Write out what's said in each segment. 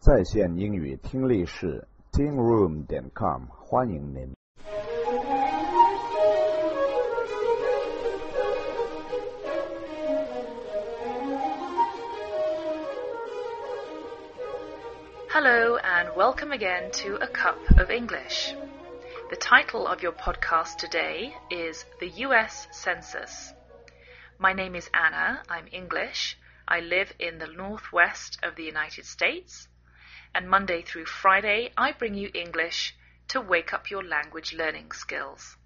在线英语听力室 tingroom.com 欢迎您。 Hello and welcome again to A Cup of English. The title of your podcast today is The US Census. My name is Anna, I'm English. I live in the northwest of the United States, and Monday through Friday I bring you English to wake up your language learning skills.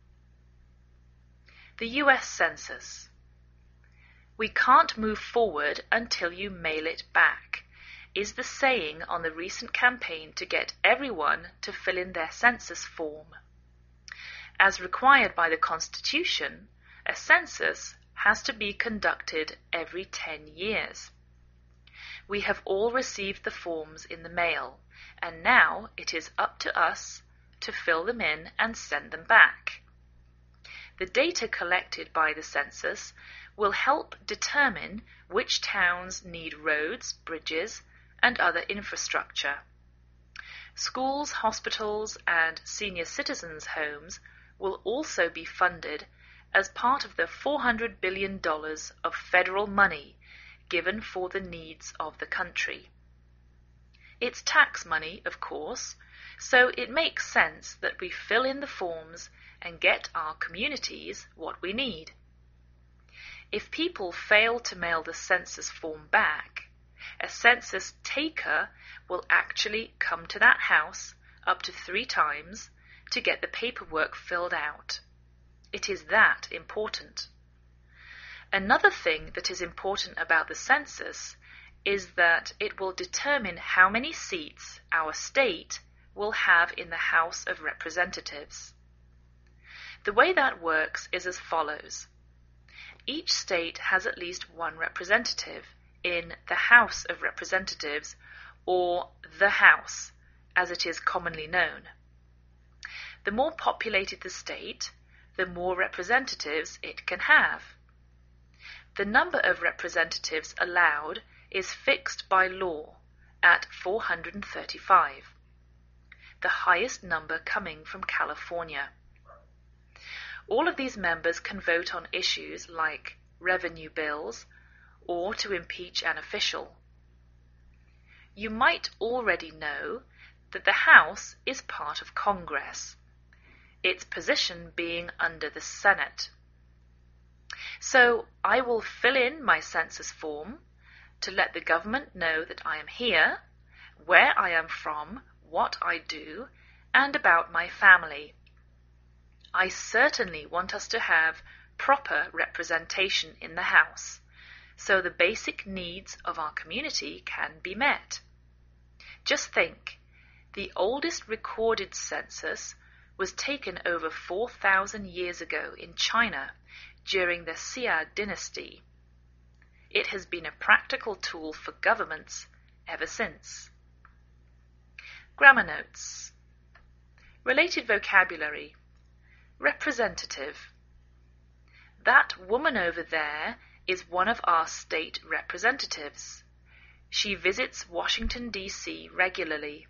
The US Census. We can't move forward until you mail it back, is the saying on the recent campaign to get everyone to fill in their census form. As required by the Constitution, a census has to be conducted every 10 years. We have all received the forms in the mail, and now it is up to us to fill them in and send them back. The data collected by the census will help determine which towns need roads, bridges, and other infrastructure. Schools, hospitals, and senior citizens' homes will also be funded as part of the $400 billion of federal money given for the needs of the country. It's tax money, of course, so it makes sense that we fill in the forms and get our communities what we need. If people fail to mail the census form back, a census taker will actually come to that house up to 3 times to get the paperwork filled out. It is that important. Another thing that is important about the census is that it will determine how many seats our state will have in the House of Representatives. The way that works is as follows. Each state has at least one representative in the House of Representatives, or the House, as it is commonly known. The more populated the state, the more representatives it can have. The number of representatives allowed is fixed by law at 435, the highest number coming from California. All of these members can vote on issues like revenue bills, or to impeach an official. You might already know that the House is part of Congress, its position being under the Senate. So I will fill in my census form to let the government know that I am here, where I am from, what I do, and about my family. I certainly want us to have proper representation in the House, so the basic needs of our community can be met. Just think, the oldest recorded census was taken over 4,000 years ago in China during the Xia dynasty. It has been a practical tool for governments ever since. Grammar notes. Related vocabulary. Representative. That woman over there is one of our state representatives. She visits Washington, D.C. regularly.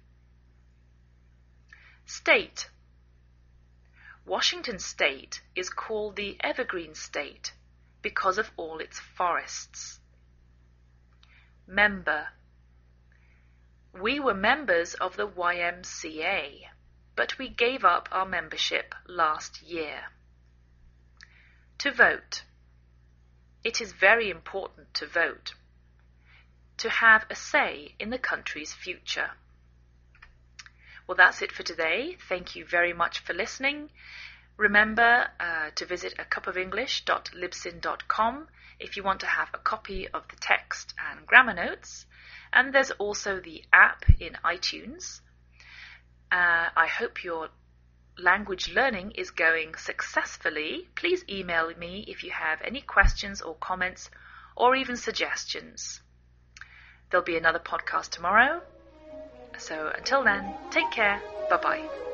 State. Washington State is called the Evergreen State because of all its forests. Member. We were members of the YMCA, but we gave up our membership last year. To vote. It is very important to vote, to have a say in the country's future. Well, that's it for today. Thank you very much for listening. Remember to visit acupoфenglish.libsyn.com if you want to have a copy of the text and grammar notes. And there's also the app in iTunes. I hope your language learning is going successfully. Please email me if you have any questions or comments or even suggestions. There'll be another podcast tomorrow. So until then, take care. Bye-bye.